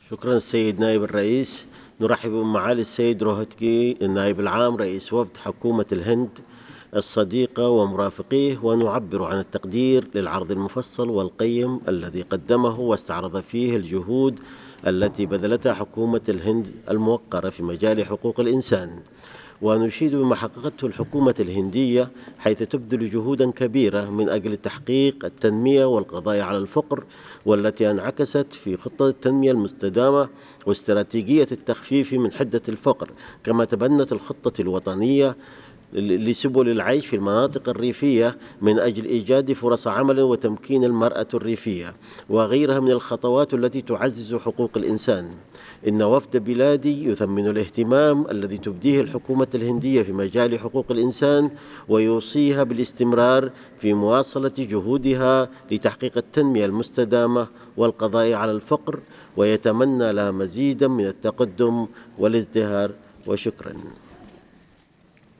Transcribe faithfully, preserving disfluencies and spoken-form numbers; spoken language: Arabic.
شكرا السيد نائب الرئيس. نرحب بمعالي السيد روهتكي النائب العام رئيس وفد حكومة الهند الصديقة ومرافقيه، ونعبر عن التقدير للعرض المفصل والقيم الذي قدمه واستعرض فيه الجهود التي بذلتها حكومة الهند الموقرة في مجال حقوق الإنسان. ونشيد بما حققته الحكومة الهندية، حيث تبذل جهودا كبيرة من أجل تحقيق التنمية والقضاء على الفقر، والتي انعكست في خطة التنمية المستدامة واستراتيجية التخفيف من حدة الفقر، كما تبنت الخطة الوطنية لسبل العيش في المناطق الريفية من أجل إيجاد فرص عمل وتمكين المرأة الريفية، وغيرها من الخطوات التي تعزز حقوق الإنسان. إن وفد بلادي يثمن الاهتمام الذي تبديه الحكومة الهندية في مجال حقوق الإنسان، ويوصيها بالاستمرار في مواصلة جهودها لتحقيق التنمية المستدامة والقضاء على الفقر، ويتمنى لها مزيدا من التقدم والازدهار. وشكرا.